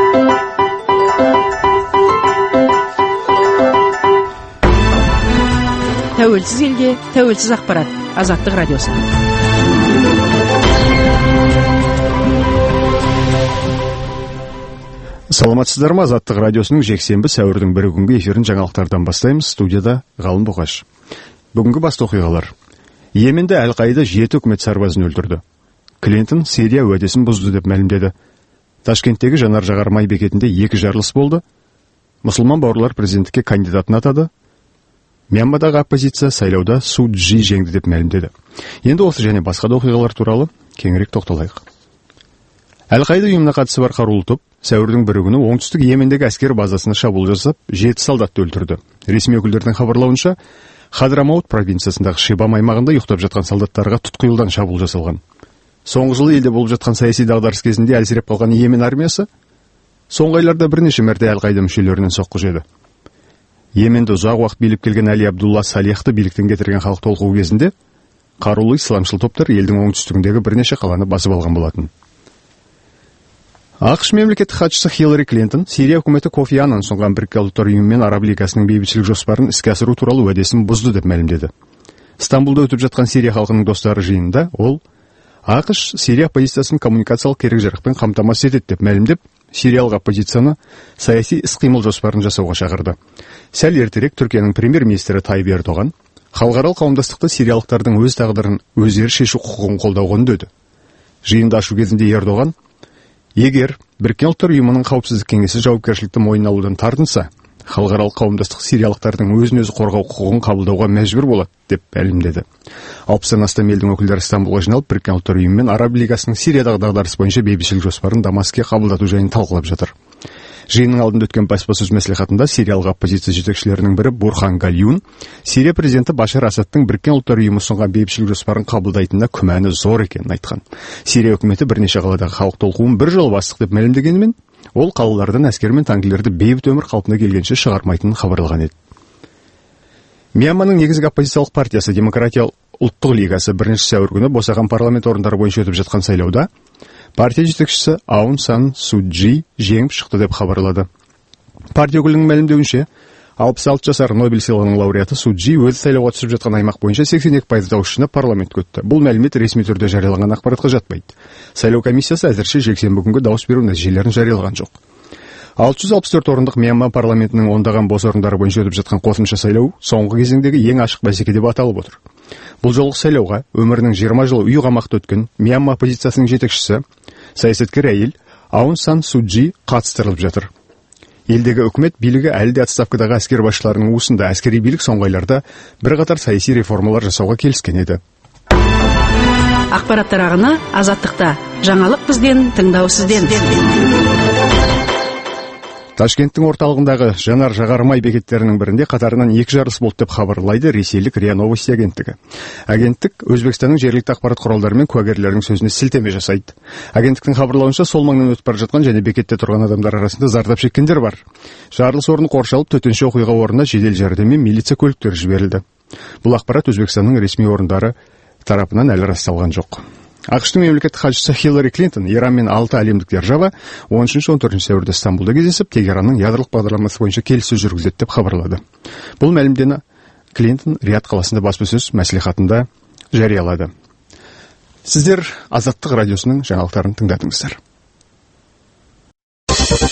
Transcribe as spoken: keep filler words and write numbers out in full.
Тәуелсіз елге, тәуелсіз ақпарат. Азаттық радиосы. Саламатсыздар ма? Азаттық радиосының жексенбі сәуірдің бірі күнгі эфирін жаңалықтардан бастаймыз. Студияда Ғалым Бұқаш. Бүгінгі басты оқиғалар. Йеменде Әл-Қаида жеті үкімет сарбазын өлтірді. Клинтон Сирия уәдесін бұзды деп мәлімдеді. Ташкенттегі жанар-жағармай бекетінде екі жарылыс болды. Мұсылман бауырлар президенттікке кандидатын атады. Мьянмадағы оппозиция сайлауда Су Чжи жеңді деп мәлімдеді. Енді осы және басқа да оқиғалар туралы кеңірек тоқталайық. Әл-Қаида ұйымына қатысы бар қарулы топ сәуірдің бірі күні оңтүстік Йемендегі әскер базасына шабуыл жасап, жеті солдатты өлтірді. Ресми өкілдердің хабарлауынша, Хадрамаут провинциясындағы Шибам аймағында ұйықтап жатқан солдаттарға тұтқиылдан шабуыл жасалған. Соңғы жылы елде болып жатқан саяси дағдарыс кезінде әлсіреп қалған Йемен армиясы соңғы айларда бірнеше мәрте Әл-Қаида мүшелерінен соққы жеді. Йеменді ұзақ уақыт билеп келген Әли Абдулла Салихты биліктен кетірген халық толқуы кезінде қарулы исламшыл топтар елдің оңтүстігіндегі бірнеше қаланы басып алған болатын. ақш мемлекеттік хатшысы Хиллари Клинтон Сирия үкіметі Кофи Аннан ұсынған Біріккен ұлттар ұйымы мен Араб лигасының бейбітшілік жоспарын іске асыру туралы уәдесін бұзды деп мәлімдеді. Стамбулда өтіп жатқан Сирия халқының достары жиынында ол ақш Сирия оппозициясын коммуникациялық керек-жарақпен қамтамасыз етеді деп мәлімдеп, Сириялық оппозицияны саяси іс-қимыл жоспарын жасауға шақырды. Сәл ертерек Түркияның премьер-министрі Тайып Ердоған халықаралық қауымдастықты сириялықтардың өз тағдырын өздері шешу құқығын қолдауға үндеді. Жиынды ашу кезінде Ердоған, егер Біріккен ұлттар ұйымының қауіпсіздік кеңесі жауапкершілікті мойнына алудан тартынса, халықаралық қауымдастық сириялықтардың өзін-өзі қорғау құқығын қабылдауға мәжбүр болады деп мәлімдеді. алпыстан астам елдің өкілдері Стамбулға жиналып, Біріккен ұлттар ұйымы мен Араб лигасының Сириядағы дағдарыс бойынша бейбітшілік жоспарын Дамаске қабылдату жайын талқылап жатыр. Жиынның алдында өткен баспасөз мәслихатында сириялық оппозиция жетекшілерінің бірі Бурхан Гальюн Сирия президенті Башар Асадтың Біріккен ұлттар ұйымы ұсынған бейбітшілік жоспарын қабылдайтынына күмәні зор екенін айтқан. Сирия үкіметі бірнеше қаладағы халық толқуын бір жол бастық деп мәлімдегенімен, ол қалалардан әскер мен танкілерді бейбіт өмір қалпына келгенше шығармайтынын хабарлаған еді. Мьянманың негізгі оппозициялық партиясы Демократия ұлттық лигасы бірінші сәуір күні босаған парламент орындары бойынша өтіп жатқан сайлауда партия жетекшісі Аун Сан Су Чжи жеңіп шықты деп хабарлады. Партия өкілінің мәлімдеуінше, алпыс алты жасар Нобель сыйлығының лауреаты Су Чжи өзі сайлауға түсіп жатқан аймақ бойынша сексен екі пайыз дауыс жинап парламентке өтті. Бұл мәлімет ресми түрде жарияланған ақпаратқа жатпайды. Сайлау комиссиясы әзірше жексенбі күнгі дауыс беру нәтижелерін жариялаған жоқ. алты жүз алпыс төрт орындық Мьянма парламентінің ондаған бос орындары бойынша өтіп жатқан қосымша сайлау соңғы кезеңдегі ең ашық бәсеке деп аталып отыр. Бұл жолғы сайлауға өмірінің жиырма жылы үй қамақта өткен Мьянма оппозициясының жетекшісі, саясаткер әйел Аун Сан Су Чжи қатыстырылып жатыр. Елдегі үкімет билігі әлі де отставкадағы әскер басшыларының уысында. Әскери билік соңғы айларда бірқатар саяси реформалар жасауға келіскен еді. Ақпараттар ағыны Азаттықта. Жаңалық бізден, тыңдау сізден. Ташкенттің орталығындағы жанар-жағармай бекеттерінің бірінде қатарынан екі жарылыс болды деп хабарлайды ресейлік РИА Новости агенттігі. Агенттік Өзбекстанның жергілікті ақпарат құралдары мен куәгерлердің сөзіне сілтеме жасайды. Агенттіктің хабарлауынша сол маңнан өтіп бара жатқан және бекетте тұрған адамдар арасында зардап шеккендер бар. Жарылыс орны қоршалып, төтенше оқиға орнына жедел жәрдем мен милиция көліктері жіберілді. Бұл ақпарат Өзбекстанның ресми орындары тарапынан әлі расталған жоқ. ақш-тың мемлекеттік хатшысы Хиллари Клинтон Иран мен алты әлемдік держава он үшінші он төртінші сәуірде Стамбулда кездесіп, Тегеранның ядролық бағдарламасы бойынша келіссөз жүргізеді деп хабарлады. Бұл мәлімдені Клинтон Риад қаласында баспасөз мәслихатында жариялады. Сіздер Азаттық радиосының жаңалықтарын тыңдадыңыздар.